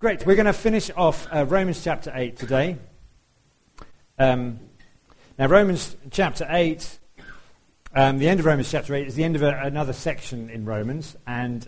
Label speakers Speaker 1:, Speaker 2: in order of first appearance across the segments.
Speaker 1: Great. We're going to finish off Romans chapter 8 today. Now, Romans chapter 8, the end of Romans chapter 8 is the end of another section in Romans, and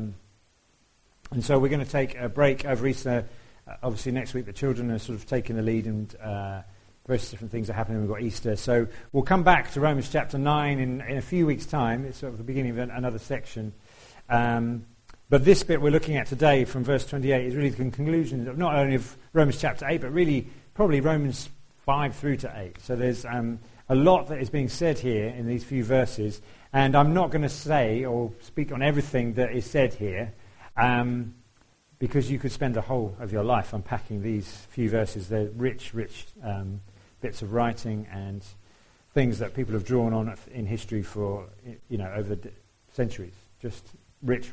Speaker 1: so we're going to take a break over Easter. Obviously, next week the children are sort of taking the lead, and various different things are happening. We've got Easter, so we'll come back to Romans chapter 9 in a few weeks' time. It's sort of the beginning of another section. But this bit we're looking at today from verse 28 is really the conclusion of not only of Romans chapter 8, but really probably Romans 5 through to 8. So there's a lot that is being said here in these few verses, and I'm not going to say or speak on everything that is said here, because you could spend the whole of your life unpacking these few verses. They're rich bits of writing and things that people have drawn on in history for, over the centuries. Just rich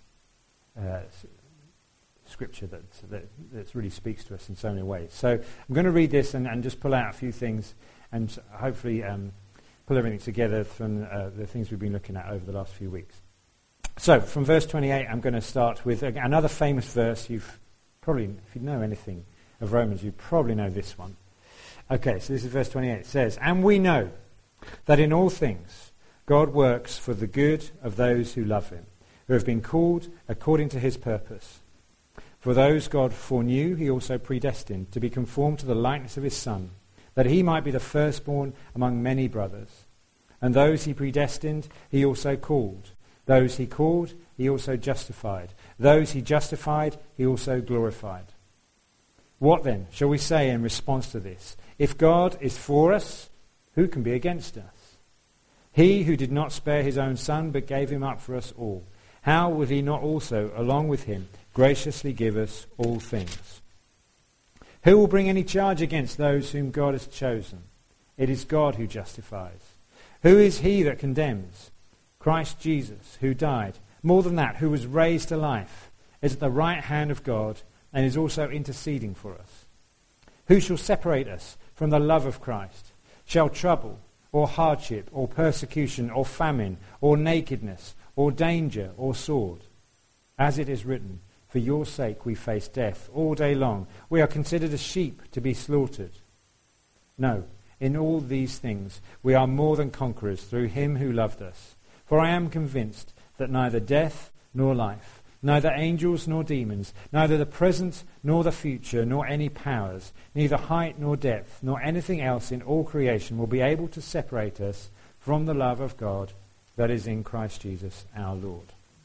Speaker 1: scripture that really speaks to us in so many ways. So I'm going to read this and just pull out a few things and hopefully pull everything together from the things we've been looking at over the last few weeks. So from verse 28, I'm going to start with another famous verse. You've probably, if you know anything of Romans, you probably know this one. Okay, so this is verse 28. It says, "And we know that in all things God works for the good of those who love him, who have been called according to his purpose. For those God foreknew, he also predestined to be conformed to the likeness of his Son, that he might be the firstborn among many brothers. And those he predestined, he also called. Those he called, he also justified. Those he justified, he also glorified. What then shall we say in response to this? If God is for us, who can be against us? He who did not spare his own Son, but gave him up for us all, how will he not also, along with him, graciously give us all things? Who will bring any charge against those whom God has chosen? It is God who justifies. Who is he that condemns? Christ Jesus, who died, more than that, who was raised to life, is at the right hand of God, and is also interceding for us. Who shall separate us from the love of Christ? Shall trouble, or hardship, or persecution, or famine, or nakedness, or danger, or sword? As it is written, for your sake we face death all day long. We are considered as sheep to be slaughtered. No, in all these things we are more than conquerors through him who loved us. For I am convinced that neither death nor life, neither angels nor demons, neither the present nor the future, nor any powers, neither height nor depth, nor anything else in all creation will be able to separate us from the love of God that is in Christ Jesus our Lord."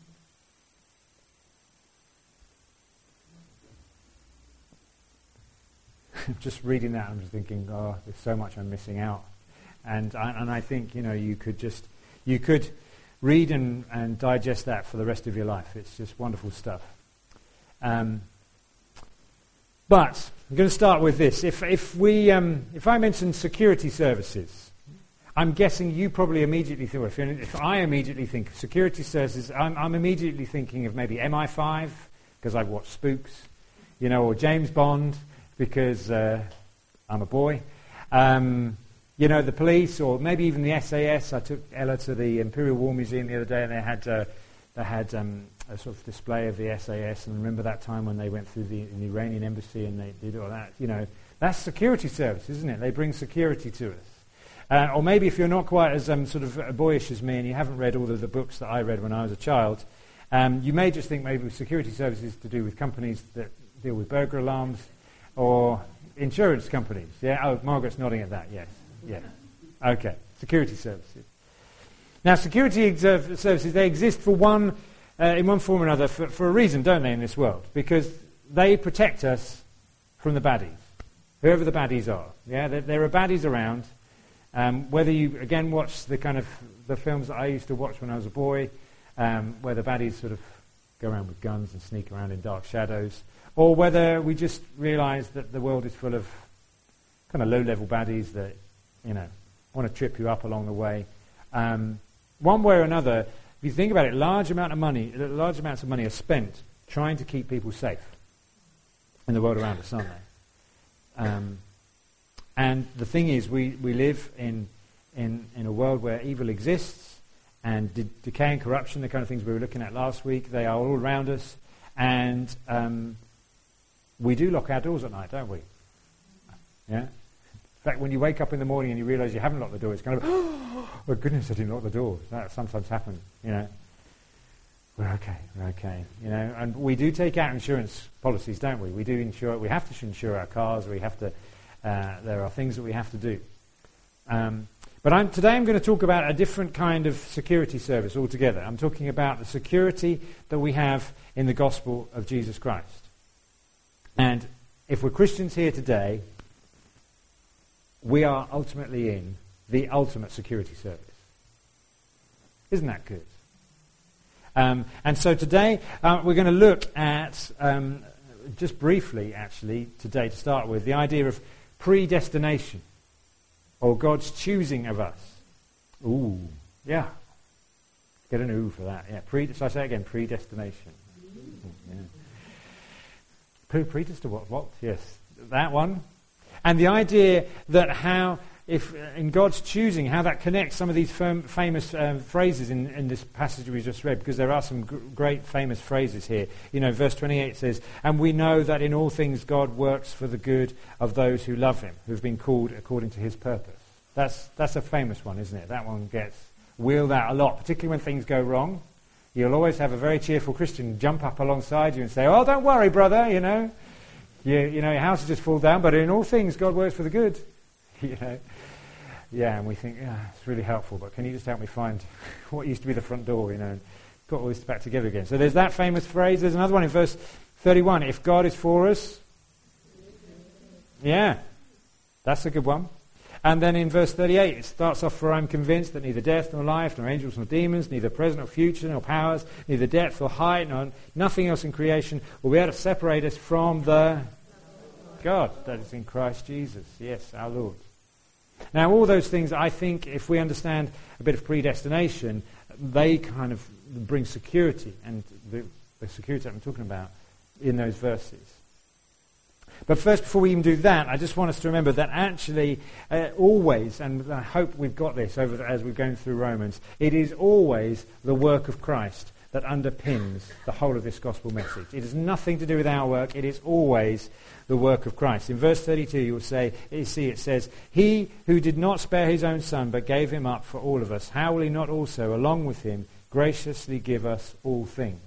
Speaker 1: Just reading that, I'm just thinking, oh, there's so much I'm missing out. And I think, you could read and digest that for the rest of your life. It's just wonderful stuff. But I'm going to start with this. If I mention security services, I'm guessing you probably immediately think, if I immediately think security services, I'm immediately thinking of maybe MI5, because I've watched Spooks, or James Bond, because I'm a boy. The police, or maybe even the SAS. I took Ella to the Imperial War Museum the other day, and they had a sort of display of the SAS. And remember that time when they went through the Iranian embassy and they did all that? That's security service, isn't it? They bring security to us. Or maybe if you're not quite as sort of boyish as me and you haven't read all of the books that I read when I was a child, you may just think maybe security services to do with companies that deal with burglar alarms or insurance companies. Yeah. Oh, Margaret's nodding at that. Yes. Yeah. Okay. Security services. Now, security services, they exist for in one form or another for a reason, don't they, in this world? Because they protect us from the baddies, whoever the baddies are. Yeah. There are baddies around. Whether you, again, watch the films that I used to watch when I was a boy, where the baddies sort of go around with guns and sneak around in dark shadows, or whether we just realise that the world is full of kind of low-level baddies that, want to trip you up along the way. One way or another, if you think about it, large amounts of money are spent trying to keep people safe in the world around us, aren't they? And the thing is, we live in a world where evil exists, and decay and corruption, the kind of things we were looking at last week, they are all around us. And We do lock our doors at night, don't we? Yeah? In fact, when you wake up in the morning and you realise you haven't locked the door, it's kind of, oh goodness, I didn't lock the door. That sometimes happens, you know. We're okay, you know. And we do take out insurance policies, don't we? We do insure. We have to insure our cars. We have to. There are things that we have to do. But today I'm going to talk about a different kind of security service altogether. I'm talking about the security that we have in the gospel of Jesus Christ. And if we're Christians here today, we are ultimately in the ultimate security service. Isn't that good? And so today we're going to look at, just briefly actually, today to start with, the idea of predestination, or God's choosing of us. Ooh, yeah. Get an ooh for that. Yeah. So I say it again, predestination. Yeah. Predestination to what? Yes, that one. And the idea that how, if in God's choosing, how that connects some of these famous phrases in this passage we just read, because there are some great famous phrases here. You know, verse 28 says, "And we know that in all things God works for the good of those who love him, who've been called according to his purpose." That's a famous one, isn't it? That one gets wheeled out a lot, particularly when things go wrong. You'll always have a very cheerful Christian jump up alongside you and say, "Oh, don't worry, brother, you know. You know, your house has just fallen down, but in all things God works for the good." You know. Yeah, and we think, yeah, it's really helpful, but can you just help me find what used to be the front door, you know, and put all this back together again. So there's that famous phrase. There's another one in verse 31. If God is for us. Yeah, that's a good one. And then in verse 38, it starts off, "For I'm convinced that neither death nor life, nor angels nor demons, neither present nor future, nor powers, neither depth or height, nor nothing else in creation will be able to separate us from the God that is in Christ Jesus." Yes, our Lord. Now, all those things, I think, if we understand a bit of predestination, they kind of bring security, and the security that I'm talking about in those verses. But first, before we even do that, I just want us to remember that actually, always, and I hope we've got this as we're going through Romans, it is always the work of Christ that underpins the whole of this gospel message. It has nothing to do with our work. It is always the work of Christ. In verse 32, you see it says, "He who did not spare his own son, but gave him up for all of us, how will he not also, along with him, graciously give us all things?"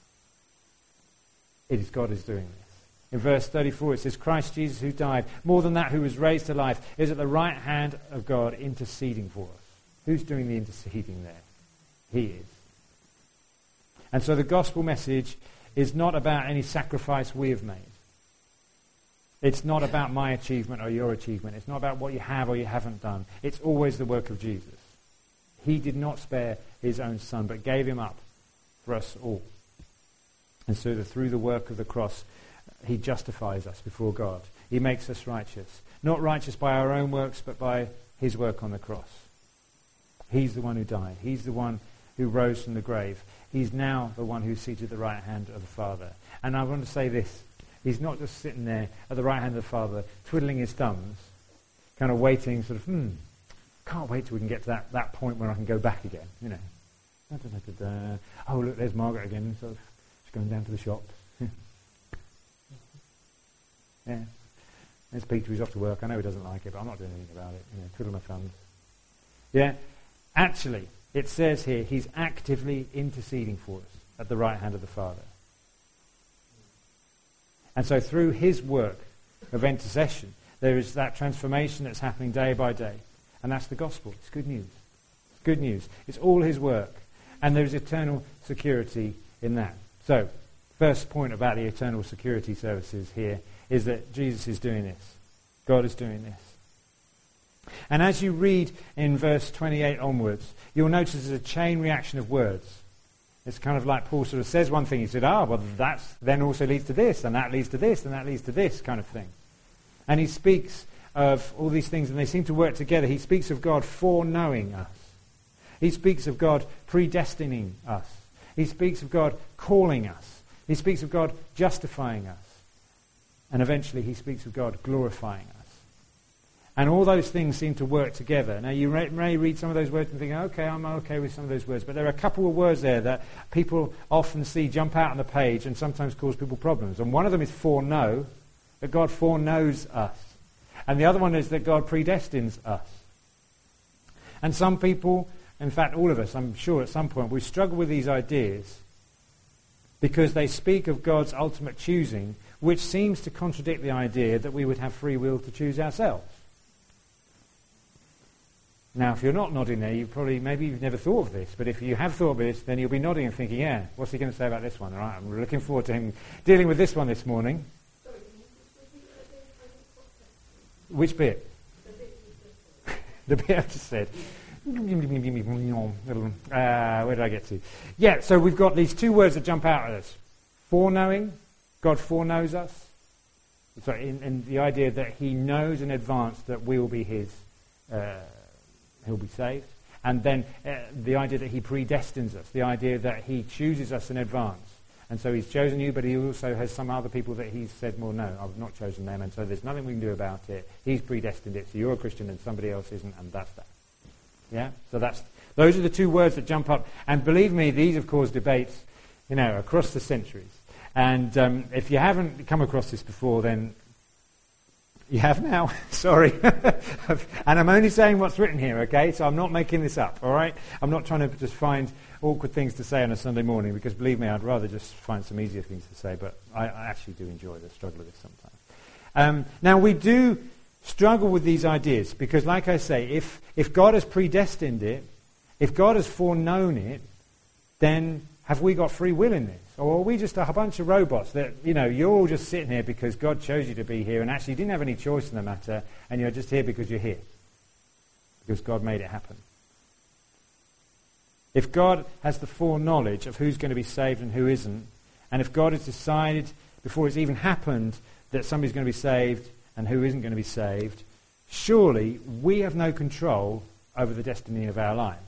Speaker 1: It is God who is doing this. In verse 34, it says, "Christ Jesus who died, more than that, who was raised to life, is at the right hand of God interceding for us." Who's doing the interceding there? He is. And so the gospel message is not about any sacrifice we have made. It's not about my achievement or your achievement. It's not about what you have or you haven't done. It's always the work of Jesus. He did not spare his own son, but gave him up for us all. And so through the work of the cross, he justifies us before God. He makes us righteous. Not righteous by our own works, but by his work on the cross. He's the one who died. He's the one who rose from the grave. He's now the one who's seated at the right hand of the Father. And I want to say this. He's not just sitting there at the right hand of the Father, twiddling his thumbs, kind of waiting, sort of, can't wait till we can get to that point where I can go back again, you know. Oh, look, there's Margaret again, sort of, she's going down to the shop. Yeah. There's Peter, he's off to work. I know he doesn't like it, but I'm not doing anything about it. You know, twiddle my thumbs. Yeah. Actually, it says here, he's actively interceding for us at the right hand of the Father. And so through his work of intercession, there is that transformation that's happening day by day. And that's the gospel. It's good news. It's good news. It's all his work. And there's eternal security in that. So, first point about the eternal security services here is that Jesus is doing this. God is doing this. And as you read in verse 28 onwards, you'll notice there's a chain reaction of words. It's kind of like Paul sort of says one thing, he said, well, that then also leads to this, and that leads to this, and that leads to this kind of thing. And he speaks of all these things, and they seem to work together. He speaks of God foreknowing us. He speaks of God predestining us. He speaks of God calling us. He speaks of God justifying us. And eventually he speaks of God glorifying us. And all those things seem to work together. Now you may read some of those words and think, okay, I'm okay with some of those words. But there are a couple of words there that people often see jump out on the page and sometimes cause people problems. And one of them is foreknow. that God foreknows us. And the other one is that God predestines us. And some people, in fact all of us, I'm sure at some point, we struggle with these ideas because they speak of God's ultimate choosing, which seems to contradict the idea that we would have free will to choose ourselves. Now, if you're not nodding there, maybe you've never thought of this, but if you have thought of this, then you'll be nodding and thinking, yeah, what's he going to say about this one? All right, I'm looking forward to him dealing with this one this morning. Which bit? The bit I just said. Where did I get to? Yeah, so we've got these two words that jump out at us. Foreknowing, God foreknows us. So in the idea that he knows in advance that we will be his, he'll be saved. And then the idea that he predestines us, the idea that he chooses us in advance. And so he's chosen you, but he also has some other people that he's said, well, no, I've not chosen them, and so there's nothing we can do about it. He's predestined it, so you're a Christian and somebody else isn't, and that's that. Yeah? So those are the two words that jump up. And believe me, these have caused debates, across the centuries. And if you haven't come across this before, then you have now. Sorry. And I'm only saying what's written here, okay? So I'm not making this up, all right? I'm not trying to just find awkward things to say on a Sunday morning, because believe me, I'd rather just find some easier things to say, but I actually do enjoy the struggle of this sometimes. Now, we do struggle with these ideas, because like I say, if God has predestined it, if God has foreknown it, then have we got free will in this? Or are we just a bunch of robots that, you're all just sitting here because God chose you to be here and actually didn't have any choice in the matter, and you're just here because you're here, because God made it happen? If God has the foreknowledge of who's going to be saved and who isn't, and if God has decided before it's even happened that somebody's going to be saved and who isn't going to be saved, surely we have no control over the destiny of our lives.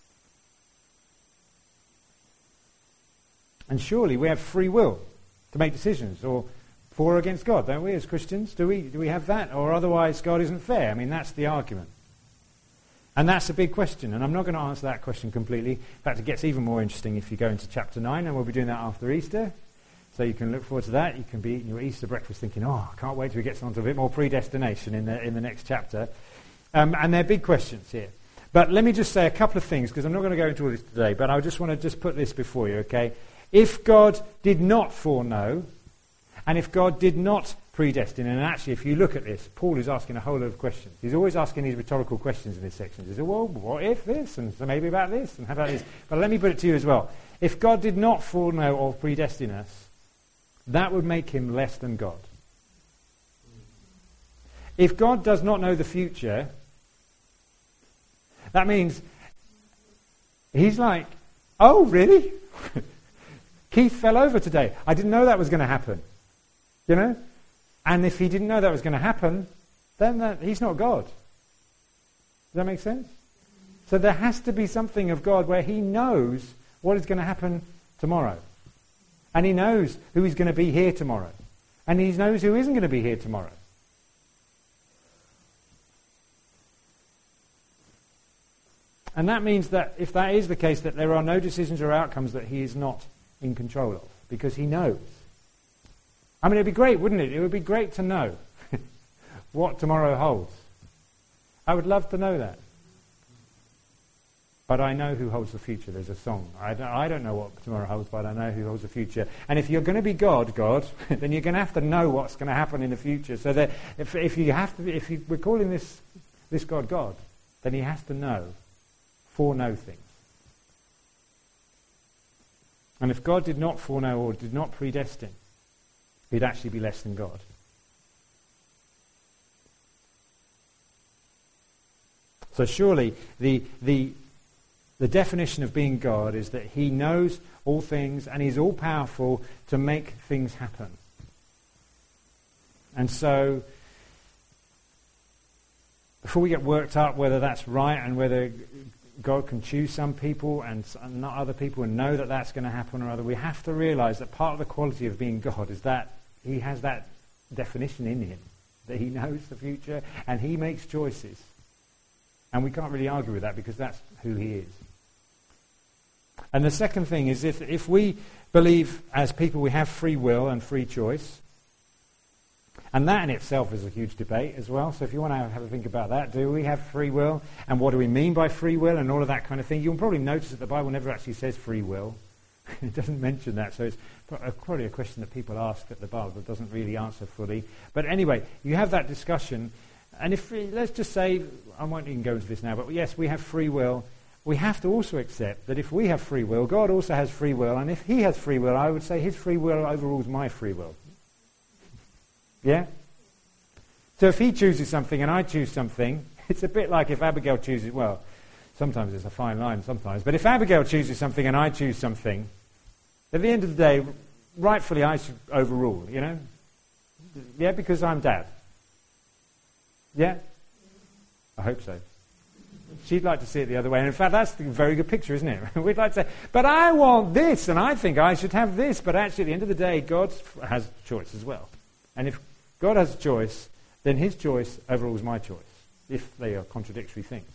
Speaker 1: And surely we have free will to make decisions, or for or against God, don't we, as Christians? Do we have that? Or otherwise God isn't fair? I mean, that's the argument. And that's a big question, and I'm not going to answer that question completely. In fact, it gets even more interesting if you go into chapter 9, and we'll be doing that after Easter. So you can look forward to that. You can be eating your Easter breakfast thinking, I can't wait till we get on to a bit more predestination in the next chapter. And they're big questions here. But let me just say a couple of things, because I'm not going to go into all this today, but I just want to just put this before you, okay? If God did not foreknow, and if God did not predestine, and actually if you look at this, Paul is asking a whole lot of questions. He's always asking these rhetorical questions in this section. He says, well, what if this? And so maybe about this, and how about this? But let me put it to you as well. If God did not foreknow or predestine us, that would make him less than God. If God does not know the future, that means he's like, oh, really? Keith fell over today. I didn't know that was going to happen. And if he didn't know that was going to happen, then he's not God. Does that make sense? So there has to be something of God where he knows what is going to happen tomorrow. And he knows who is going to be here tomorrow. And he knows who isn't going to be here tomorrow. And that means that if that is the case, that there are no decisions or outcomes that he is not in control of, because he knows. I mean, it'd be great, wouldn't it? It would be great to know what tomorrow holds. I would love to know that. But I know who holds the future. There's a song. I don't know what tomorrow holds, but I know who holds the future. And if you're going to be God, then you're going to have to know what's going to happen in the future. So that if we're calling this God, then he has to foreknow things. And if God did not foreknow or did not predestine, he'd actually be less than God. So surely the definition of being God is that he knows all things and he's all-powerful to make things happen. And so, before we get worked up whether that's right and whether God can choose some people and not other people and know that that's going to happen or other, we have to realize that part of the quality of being God is that he has that definition in him, that he knows the future and he makes choices. And we can't really argue with that because that's who he is. And the second thing is if we believe as people we have free will and free choice, And that in itself is a huge debate as well. So if you want to have a think about that, do we have free will? And what do we mean by free will and all of that kind of thing? You'll probably notice that the Bible never actually says free will. It doesn't mention that. So it's probably a question that people ask that the Bible doesn't really answer fully. But anyway, you have that discussion. And if let's just say, I won't even go into this now, but yes, we have free will. We have to also accept that if we have free will, God also has free will. And if he has free will, I would say his free will overrules my free will. Yeah? So if he chooses something and I choose something, it's a bit like if Abigail chooses, well, sometimes it's a fine line sometimes, but if Abigail chooses something and I choose something, at the end of the day, rightfully I should overrule, you know? Yeah, because I'm Dad. Yeah? I hope so. She'd like to see it the other way. And in fact, that's a very good picture, isn't it? We'd like to say, but I want this, and I think I should have this. But actually, at the end of the day, God has choice as well. And if God has a choice, then his choice overrules my choice, if they are contradictory things.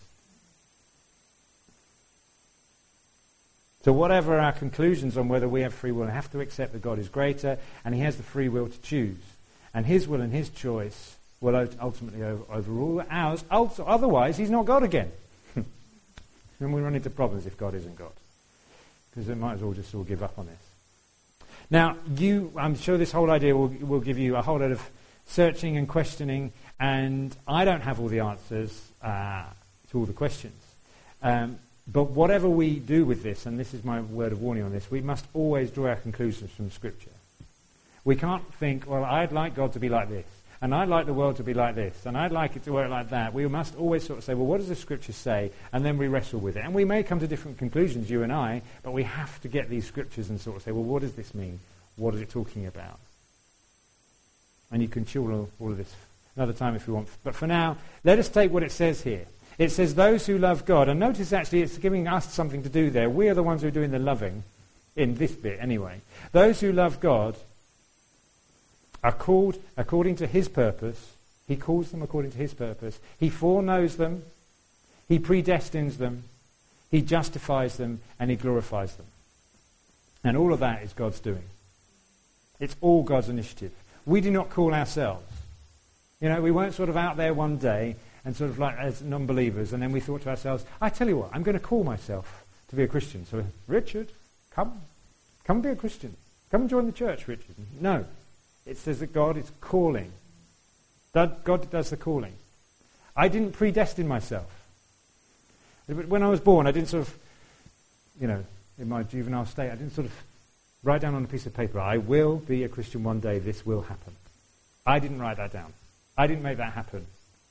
Speaker 1: So whatever our conclusions on whether we have free will, we have to accept that God is greater, and he has the free will to choose. And his will and his choice will ultimately overrule ours. Otherwise, he's not God again. And we run into problems if God isn't God. Because we might as well just all give up on this. Now, I'm sure this whole idea will give you a whole lot of searching and questioning, and I don't have all the answers to all the questions. But whatever we do with this, and this is my word of warning on this, we must always draw our conclusions from Scripture. We can't think, well, I'd like God to be like this, and I'd like the world to be like this, and I'd like it to work like that. We must always sort of say, well, what does the Scripture say? And then we wrestle with it. And we may come to different conclusions, you and I, but we have to get these Scriptures and sort of say, well, what does this mean? What is it talking about? And you can chew all of this another time if you want. But for now, let us take what it says here. It says, those who love God. And notice actually it's giving us something to do there. We are the ones who are doing the loving, in this bit anyway. Those who love God are called according to his purpose. He calls them according to his purpose. He foreknows them. He predestines them. He justifies them. And he glorifies them. And all of that is God's doing. It's all God's initiative. We do not call ourselves. You know, we weren't sort of out there one day and sort of like as non-believers, and then we thought to ourselves, I tell you what, I'm going to call myself to be a Christian. So, Richard, come be a Christian. Come and join the church, Richard. No. It says that God is calling. God does the calling. I didn't predestine myself. When I was born, I didn't sort of, you know, in my juvenile state, I didn't sort of write down on a piece of paper, I will be a Christian one day, this will happen. I didn't write that down. I didn't make that happen.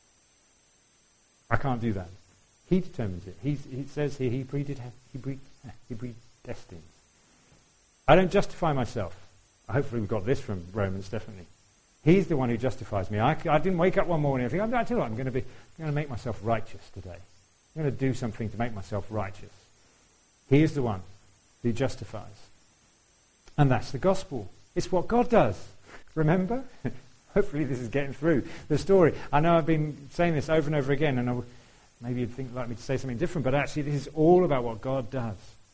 Speaker 1: I can't do that. He determines it. He says here, he predestines. I don't justify myself. Hopefully we've got this from Romans, definitely. He's the one who justifies me. I didn't wake up one morning and think, I tell you what, I'm going to make myself righteous today. I'm going to do something to make myself righteous. He is the one who justifies. And that's the gospel. It's what God does. Remember? Hopefully this is getting through the story. I know I've been saying this over and over again, and maybe you'd like me to say something different, but actually this is all about what God does.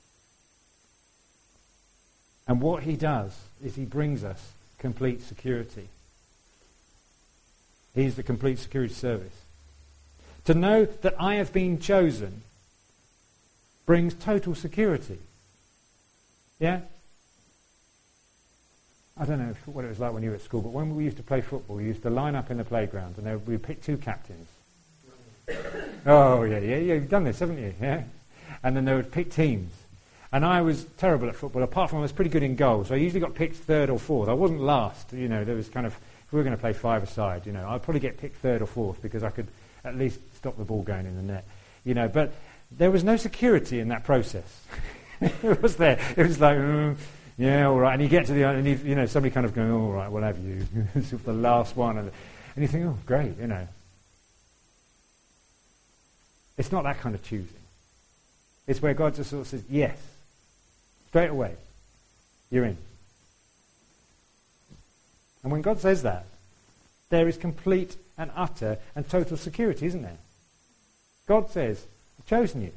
Speaker 1: And what he does is he brings us complete security. He's the complete security service. To know that I have been chosen brings total security. Yeah? I don't know what it was like when you were at school, but when we used to play football, we used to line up in the playground and we would pick two captains. Oh, yeah, you've done this, haven't you? Yeah? And then they would pick teams. And I was terrible at football, apart from I was pretty good in goal. So I usually got picked third or fourth. I wasn't last, you know, there was kind of, if we were going to play five-a-side, you know, I'd probably get picked third or fourth because I could at least stop the ball going in the net. You know, but there was no security in that process. It was there. It was like, yeah, all right. And you get to the end, and you know, somebody kind of going, all right, we'll have you. It's the last one. And you think, oh, great, you know. It's not that kind of choosing. It's where God just sort of says, yes. Straight away. You're in. And when God says that, there is complete and utter and total security, isn't there? God says, I've chosen you.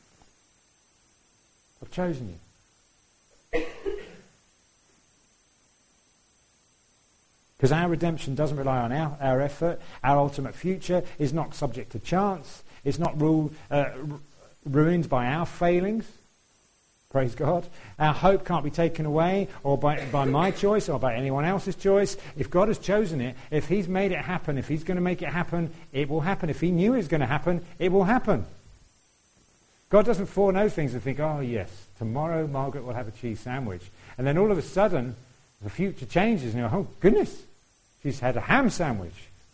Speaker 1: I've chosen you. Because our redemption doesn't rely on our effort. Our ultimate future is not subject to chance. It's not ruined by our failings. Praise God. Our hope can't be taken away or by my choice or by anyone else's choice. If God has chosen it, if he's made it happen, if he's going to make it happen, it will happen. If he knew it was going to happen, it will happen. God doesn't foreknow things and think, oh yes, tomorrow Margaret will have a cheese sandwich. And then all of a sudden, the future changes and you go, oh goodness, she's had a ham sandwich.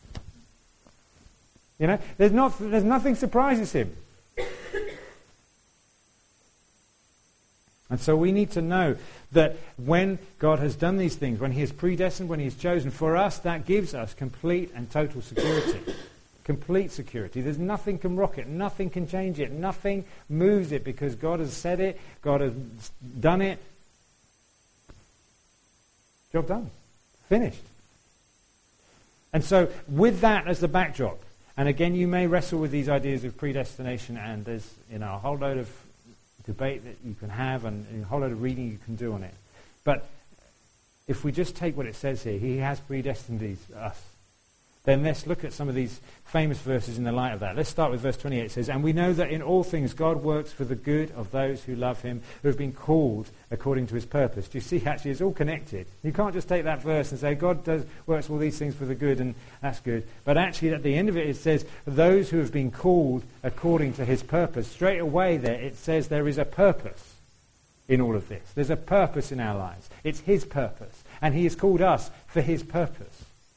Speaker 1: You know, there's nothing surprises him. And so we need to know that when God has done these things, when he has predestined, when he has chosen, for us, that gives us complete and total security. Complete security. There's nothing can rock it. Nothing can change it. Nothing moves it because God has said it. God has done it. Job done. Finished. And so with that as the backdrop, and again you may wrestle with these ideas of predestination, and there's a whole load of debate that you can have and a whole load of reading you can do on it. But if we just take what it says here, he has predestined us, then let's look at some of these famous verses in the light of that. Let's start with verse 28. It says, and we know that in all things God works for the good of those who love him, who have been called according to his purpose. Do you see, actually, it's all connected. You can't just take that verse and say, God works all these things for the good, and that's good. But actually, at the end of it, it says, those who have been called according to his purpose. Straight away there, it says there is a purpose in all of this. There's a purpose in our lives. It's his purpose. And he has called us for his purpose.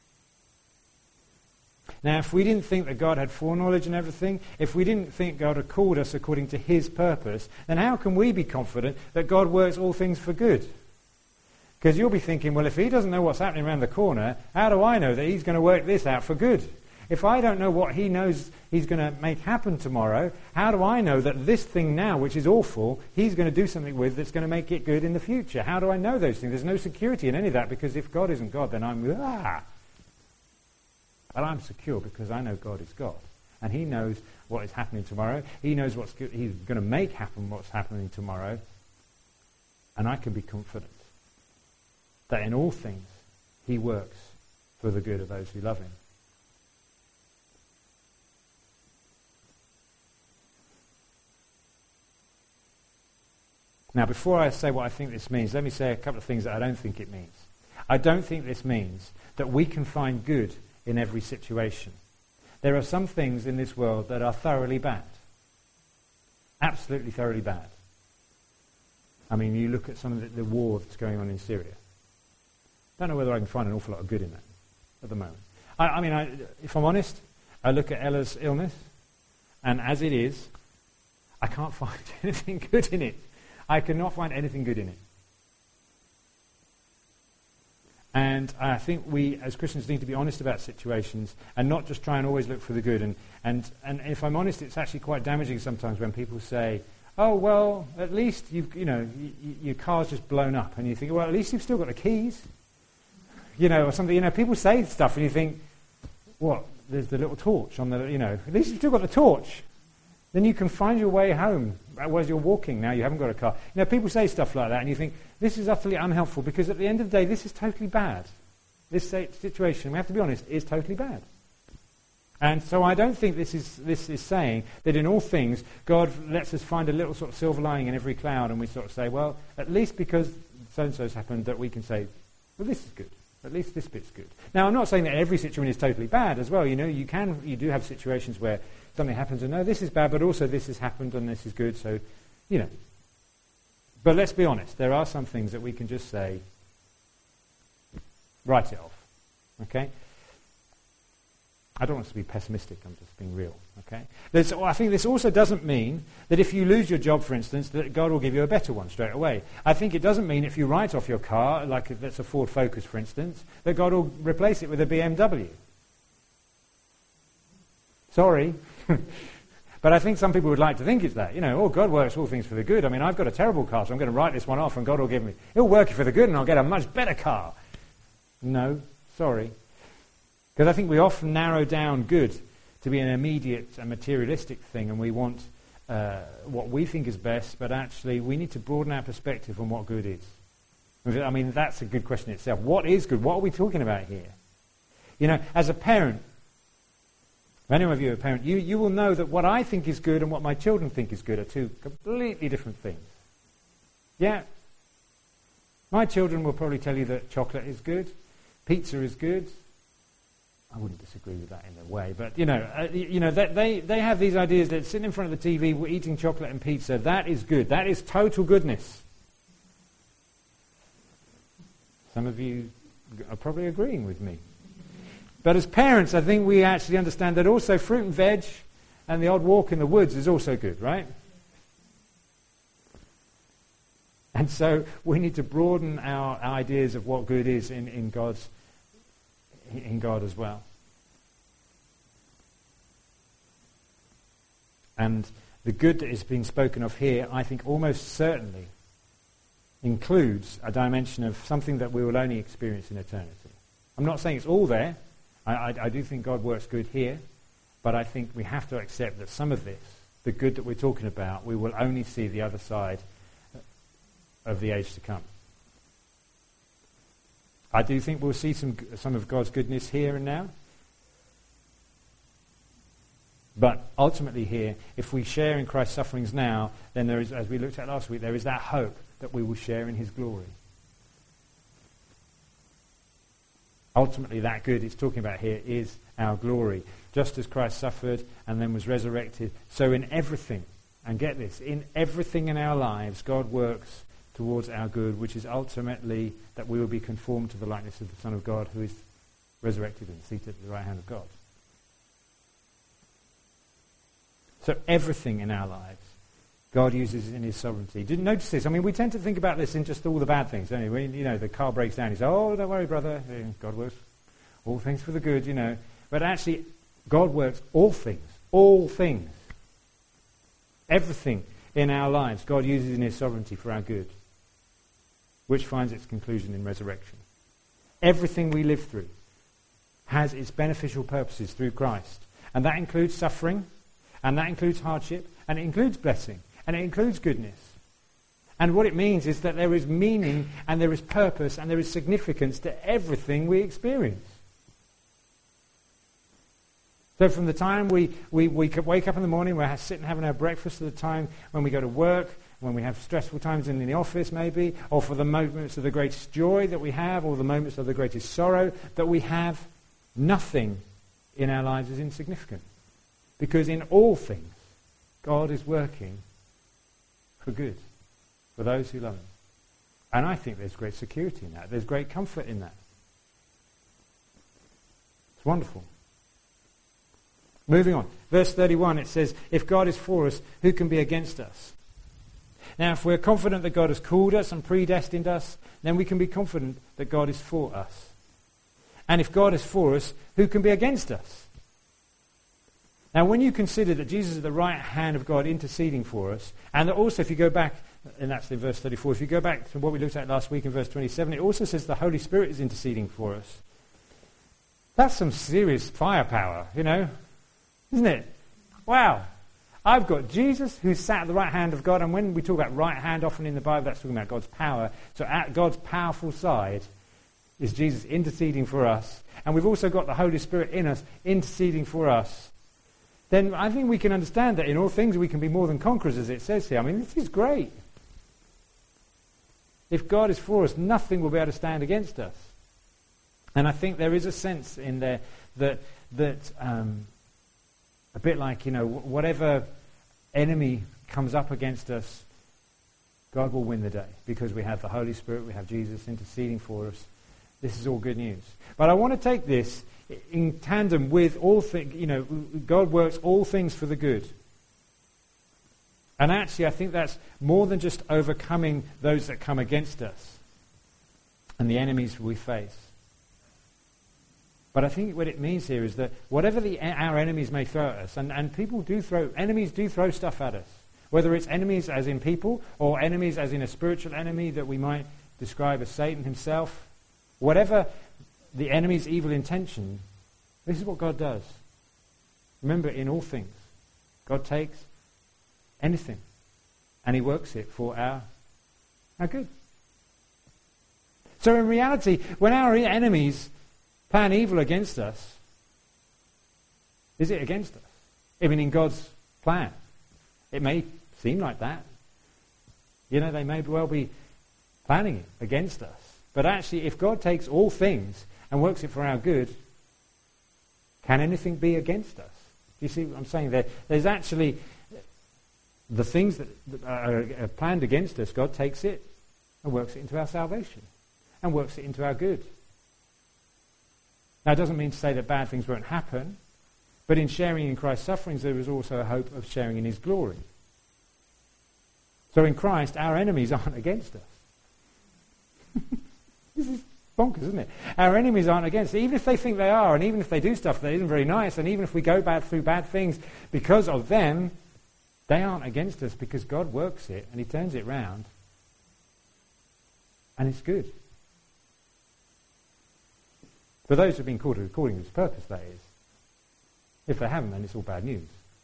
Speaker 1: Now, if we didn't think that God had foreknowledge and everything, if we didn't think God had called us according to his purpose, then how can we be confident that God works all things for good? Because you'll be thinking, well, if he doesn't know what's happening around the corner, how do I know that he's going to work this out for good? If I don't know what he knows he's going to make happen tomorrow, how do I know that this thing now, which is awful, he's going to do something with that's going to make it good in the future? How do I know those things? There's no security in any of that, because if God isn't God, then But I'm secure because I know God is God. And he knows what is happening tomorrow. He knows he's going to make happen what's happening tomorrow. And I can be confident that in all things he works for the good of those who love him. Now, before I say what I think this means, let me say a couple of things that I don't think it means. I don't think this means that we can find good in every situation. There are some things in this world that are thoroughly bad. Absolutely thoroughly bad. I mean, you look at some of the war that's going on in Syria. I don't know whether I can find an awful lot of good in that at the moment. If I'm honest, I look at Ella's illness, and as it is, I can't find anything good in it. I cannot find anything good in it. And I think we, as Christians, need to be honest about situations and not just try and always look for the good. And if I'm honest, it's actually quite damaging sometimes when people say, oh, well, at least your car's just blown up. And you think, well, at least you've still got the keys. Or something. People say stuff and you think, what? There's the little torch on the, at least you've still got the torch. Then you can find your way home as you're walking. Now you haven't got a car. People say stuff like that and you think, this is utterly unhelpful, because at the end of the day, this is totally bad. This situation, we have to be honest, is totally bad. And so I don't think this is saying that in all things, God lets us find a little sort of silver lining in every cloud, and we sort of say, well, at least because so-and-so's happened, that we can say, well, this is good. At least this bit's good. Now, I'm not saying that every situation is totally bad as well. You do have situations where something happens and no, this is bad, but also this has happened and this is good, so, But let's be honest, there are some things that we can just say, write it off, okay? I don't want us to be pessimistic, I'm just being real, okay? I think this also doesn't mean that if you lose your job, for instance, that God will give you a better one straight away. I think it doesn't mean if you write off your car, like if that's a Ford Focus, for instance, that God will replace it with a BMW. Sorry. But I think some people would like to think it's that. God works all things for the good. I mean, I've got a terrible car, so I'm going to write this one off and God will he'll work it for the good and I'll get a much better car. No, sorry. Because I think we often narrow down good to be an immediate and materialistic thing, and we want what we think is best, but actually we need to broaden our perspective on what good is. I mean, that's a good question itself. What is good? What are we talking about here? As a parent, if any of you are a parent, you will know that what I think is good and what my children think is good are two completely different things. Yeah? My children will probably tell you that chocolate is good, pizza is good. I wouldn't disagree with that in a way, but they have these ideas that sitting in front of the TV, we're eating chocolate and pizza. That is good. That is total goodness. Some of you are probably agreeing with me. But as parents, I think we actually understand that also fruit and veg and the odd walk in the woods is also good, right? And so we need to broaden our ideas of what good is in God as well. And the good that is being spoken of here, I think almost certainly includes a dimension of something that we will only experience in eternity. I'm not saying it's all there. I do think God works good here, but I think we have to accept that some of this, the good that we're talking about, we will only see the other side of the age to come. I do think we'll see some of God's goodness here and now. But ultimately here, if we share in Christ's sufferings now, then there is, as we looked at last week, there is that hope that we will share in his glory. Ultimately, that good it's talking about here is our glory. Just as Christ suffered and then was resurrected, so in everything, and get this, in everything in our lives, God works towards our good, which is ultimately that we will be conformed to the likeness of the Son of God, who is resurrected and seated at the right hand of God. So everything in our lives, God uses in his sovereignty. Didn't notice this? I mean, we tend to think about this in just all the bad things, don't we? The car breaks down. You say, oh, don't worry, brother. God works all things for the good, But actually, God works all things. All things. Everything in our lives, God uses in his sovereignty for our good, which finds its conclusion in resurrection. Everything we live through has its beneficial purposes through Christ. And that includes suffering, and that includes hardship, and it includes blessing, and it includes goodness. And what it means is that there is meaning, and there is purpose, and there is significance to everything we experience. So from the time we wake up in the morning, we're sitting having our breakfast, to the time when we go to work, when we have stressful times in the office maybe, or for the moments of the greatest joy that we have, or the moments of the greatest sorrow that we have, nothing in our lives is insignificant. Because in all things, God is working for good, for those who love him. And I think there's great security in that. There's great comfort in that. It's wonderful. Moving on. Verse 31, it says, if God is for us, who can be against us? Now, if we're confident that God has called us and predestined us, then we can be confident that God is for us. And if God is for us, who can be against us? Now, when you consider that Jesus is at the right hand of God interceding for us, and that also if you go back, and that's in verse 34, if you go back to what we looked at last week in verse 27, it also says the Holy Spirit is interceding for us. That's some serious firepower, isn't it? Wow. I've got Jesus who's sat at the right hand of God, and when we talk about right hand often in the Bible, that's talking about God's power. So at God's powerful side is Jesus interceding for us, and we've also got the Holy Spirit in us interceding for us. Then I think we can understand that in all things we can be more than conquerors, as it says here. I mean, this is great. If God is for us, nothing will be able to stand against us. And I think there is a sense in there that a bit like, whatever enemy comes up against us, God will win the day because we have the Holy Spirit, we have Jesus interceding for us. This is all good news. But I want to take this in tandem with all things. God works all things for the good. And actually, I think that's more than just overcoming those that come against us and the enemies we face. But I think what it means here is that whatever our enemies may throw at us, and enemies do throw stuff at us, whether it's enemies as in people or enemies as in a spiritual enemy that we might describe as Satan himself, whatever the enemy's evil intention, this is what God does. Remember, in all things, God takes anything and he works it for our good. So in reality, when our enemies plan evil against us, is it against us? I mean, in God's plan. It may seem like that. You know, they may well be planning it against us. But actually, if God takes all things and works it for our good, can anything be against us? Do you see what I'm saying there? There's actually the things that are planned against us, God takes it and works it into our salvation and works it into our good. Now, it doesn't mean to say that bad things won't happen, but in sharing in Christ's sufferings, there is also a hope of sharing in his glory. So in Christ, our enemies aren't against us. This is bonkers, isn't it? Our enemies aren't against us. Even if they think they are, and even if they do stuff that isn't very nice, and even if we go through bad things because of them, they aren't against us because God works it and he turns it round. And it's good. For those who have been called according to his purpose, that is. If they haven't, then it's all bad news.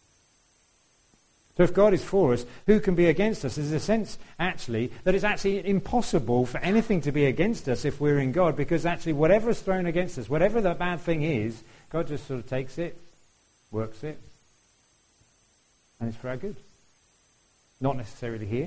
Speaker 1: So if God is for us, who can be against us? There's a sense, actually, that it's actually impossible for anything to be against us if we're in God, because actually whatever is thrown against us, whatever the bad thing is, God just sort of takes it, works it, and it's for our good. Not necessarily here,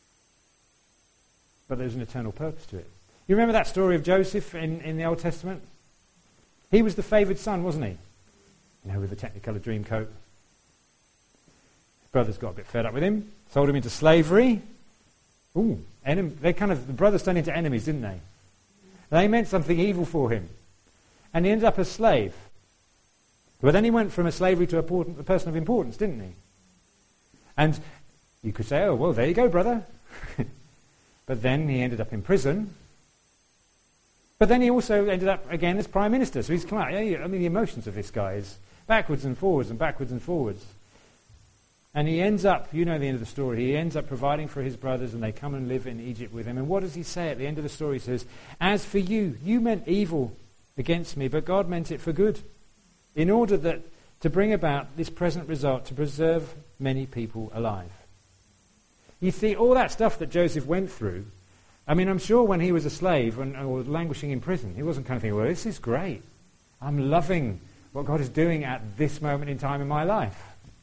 Speaker 1: but there's an eternal purpose to it. You remember that story of Joseph in the Old Testament? He was the favoured son, wasn't he? You know, with the Technicolor dream coat. His brothers got a bit fed up with him, sold him into slavery. Ooh, the brothers turned into enemies, didn't they? They meant something evil for him. And he ended up a slave. But then he went from a slavery to a person of importance, didn't he? And you could say, oh, well, there you go, brother. But then he ended up in prison. But then he also ended up, again, as Prime Minister. So he's come out. I mean, the emotions of this guy is backwards and forwards and backwards and forwards. And he ends up, you know the end of the story, he ends up providing for his brothers and they come and live in Egypt with him. And what does he say at the end of the story? He says, as for you, you meant evil against me, but God meant it for good, in order that to bring about this present result, to preserve many people alive. You see, all that stuff that Joseph went through, I mean, I'm sure when he was a slave or languishing in prison, he wasn't kind of thinking, well, this is great. I'm loving what God is doing at this moment in time in my life.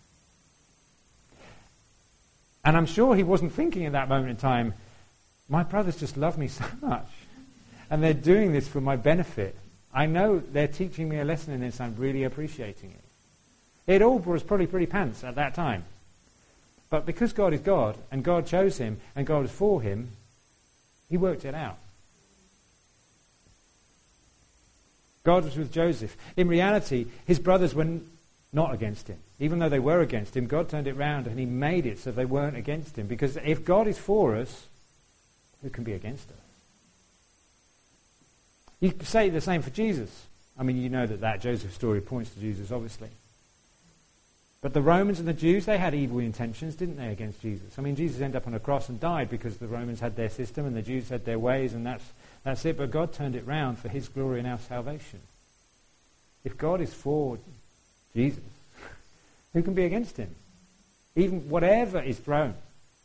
Speaker 1: And I'm sure he wasn't thinking at that moment in time, my brothers just love me so much. And they're doing this for my benefit. I know they're teaching me a lesson in this. I'm really appreciating it. It all was probably pretty pants at that time. But because God is God, and God chose him, and God was for him, he worked it out. God was with Joseph. In reality, his brothers were not against him. Even though they were against him, God turned it round and he made it so they weren't against him. Because if God is for us, who can be against us? You could say the same for Jesus. I mean, you know that Joseph story points to Jesus, obviously. But the Romans and the Jews, they had evil intentions, didn't they, against Jesus? I mean, Jesus ended up on a cross and died because the Romans had their system and the Jews had their ways, and that's it. But God turned it round for his glory and our salvation. If God is for Jesus, who can be against him? Even whatever is thrown.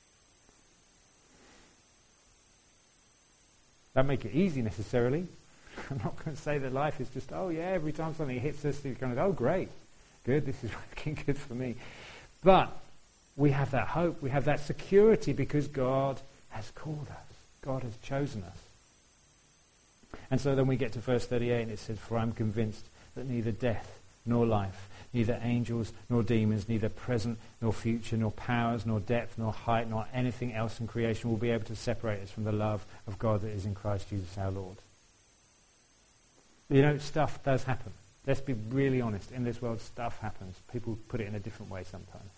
Speaker 1: Don't make it easy necessarily. I'm not going to say that life is just, oh yeah, every time something hits us, you're going to go, oh great. Good, this is working good for me. But we have that hope, we have that security because God has called us. God has chosen us. And so then we get to verse 38 and it says, for I'm convinced that neither death nor life, neither angels nor demons, neither present nor future, nor powers, nor depth, nor height, nor anything else in creation will be able to separate us from the love of God that is in Christ Jesus our Lord. You know, stuff does happen. Let's be really honest. In this world, stuff happens. People put it in a different way sometimes.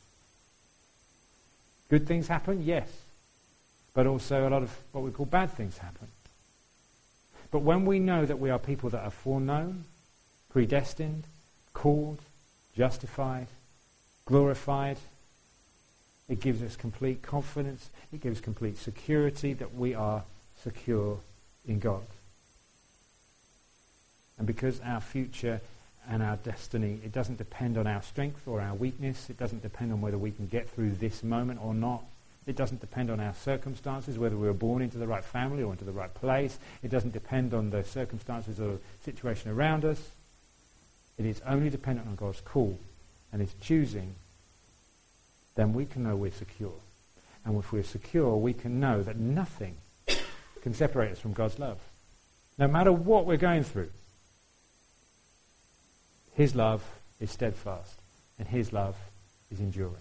Speaker 1: Good things happen, yes. But also a lot of what we call bad things happen. But when we know that we are people that are foreknown, predestined, called, justified, glorified, it gives us complete confidence. It gives complete security that we are secure in God. And because our future and our destiny, it doesn't depend on our strength or our weakness. It doesn't depend on whether we can get through this moment or not. It doesn't depend on our circumstances, whether we were born into the right family or into the right place. It doesn't depend on the circumstances or situation around us. It is only dependent on God's call and his choosing. Then we can know we're secure. And if we're secure, we can know that nothing can separate us from God's love. No matter what we're going through, his love is steadfast and his love is enduring.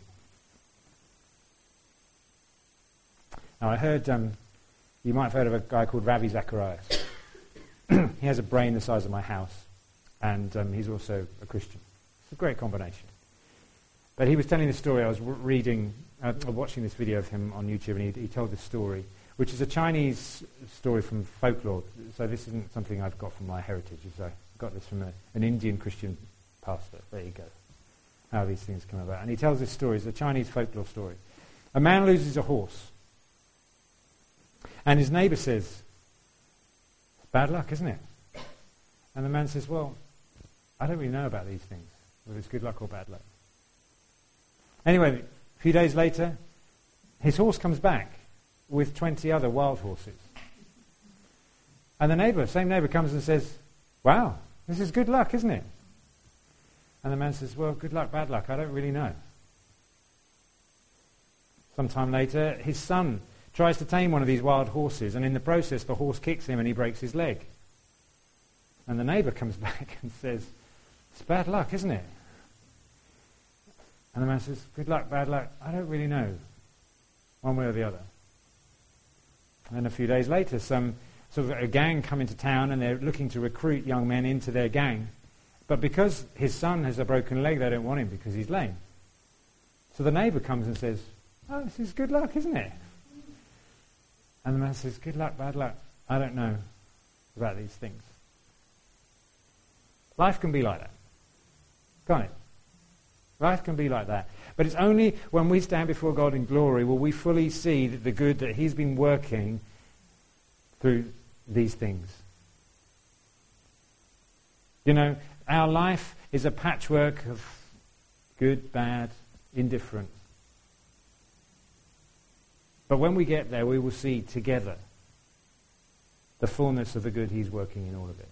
Speaker 1: Now I heard, you might have heard of a guy called Ravi Zacharias. He has a brain the size of my house, and he's also a Christian. It's a great combination. But he was telling this story. I was watching this video of him on YouTube, and he told this story, which is a Chinese story from folklore. So this isn't something I've got from my heritage. I got this from an Indian Christian pastor. There you go. How these things come about. And he tells this story. It's a Chinese folklore story. A man loses a horse. And his neighbour says, it's bad luck, isn't it? And the man says, well, I don't really know about these things, whether it's good luck or bad luck. Anyway, a few days later, his horse comes back with 20 other wild horses. And the same neighbour comes and says, wow, this is good luck, isn't it? And the man says, well, good luck, bad luck, I don't really know. Sometime later, his son tries to tame one of these wild horses, and in the process the horse kicks him and he breaks his leg. And the neighbour comes back and says, it's bad luck, isn't it? And the man says, good luck, bad luck, I don't really know, one way or the other. And then a few days later, a gang come into town and they're looking to recruit young men into their gang. But because his son has a broken leg, they don't want him because he's lame. So the neighbour comes and says, oh, this is good luck, isn't it? And the man says, good luck, bad luck, I don't know about these things. Life can be like that, can't it? Life can be like that. But it's only when we stand before God in glory will we fully see that the good that he's been working through these things. You know, our life is a patchwork of good, bad, indifferent. But when we get there, we will see together the fullness of the good he's working in all of it.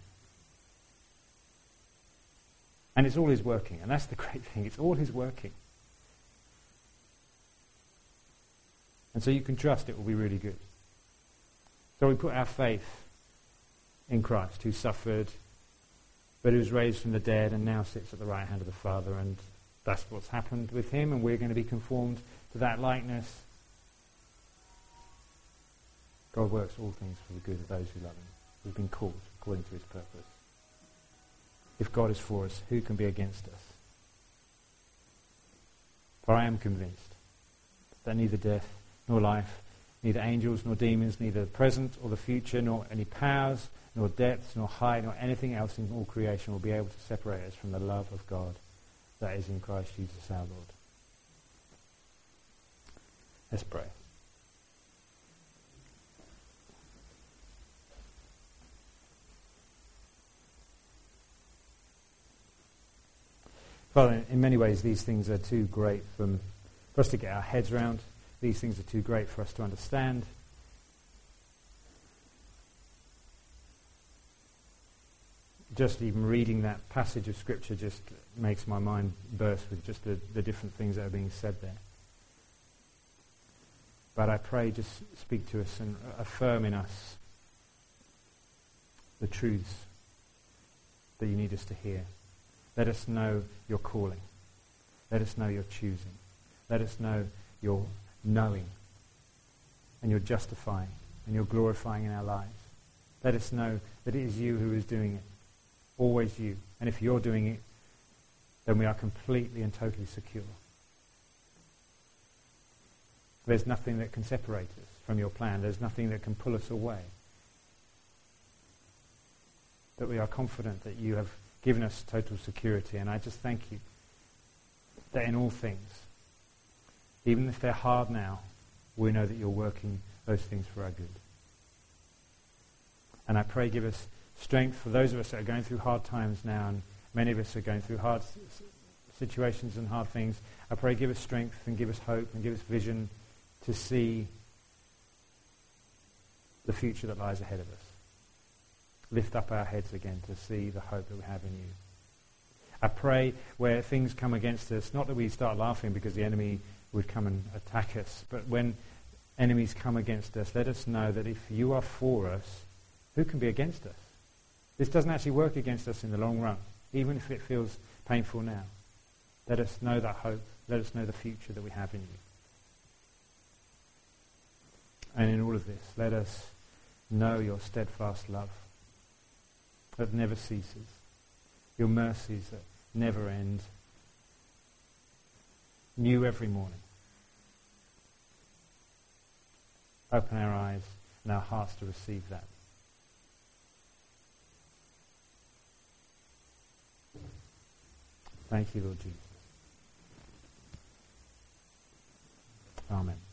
Speaker 1: And it's all his working, and that's the great thing. It's all his working. And so you can trust it will be really good. So we put our faith in Christ, who suffered, but who was raised from the dead and now sits at the right hand of the Father, and that's what's happened with him, and we're going to be conformed to that likeness. God works all things for the good of those who love him, who've been called according to his purpose. If God is for us, who can be against us? For I am convinced that neither death nor life, neither angels nor demons, neither the present or the future, nor any powers, nor depths, nor height, nor anything else in all creation will be able to separate us from the love of God that is in Christ Jesus our Lord. Let's pray. Father, in many ways these things are too great for us to get our heads around. These things are too great for us to understand. Just even reading that passage of Scripture just makes my mind burst with just the different things that are being said there. But I pray, just speak to us and affirm in us the truths that you need us to hear. Let us know your calling. Let us know your choosing. Let us know your knowing and your justifying and your glorifying in our lives. Let us know that it is you who is doing it. Always you. And if you're doing it, then we are completely and totally secure. There's nothing that can separate us from your plan. There's nothing that can pull us away. That we are confident that you have given us total security. And I just thank you that in all things, even if they're hard now, we know that you're working those things for our good. And I pray give us strength for those of us that are going through hard times now, and many of us are going through hard situations and hard things. I pray give us strength and give us hope and give us vision to see the future that lies ahead of us. Lift up our heads again to see the hope that we have in you. I pray where things come against us, not that we start laughing because the enemy would come and attack us, but when enemies come against us, let us know that if you are for us, who can be against us? This doesn't actually work against us in the long run, even if it feels painful now. Let us know that hope. Let us know the future that we have in you. And in all of this, let us know your steadfast love that never ceases, your mercies that never end, new every morning. Open our eyes and our hearts to receive that. Thank you, Lord Jesus. Amen.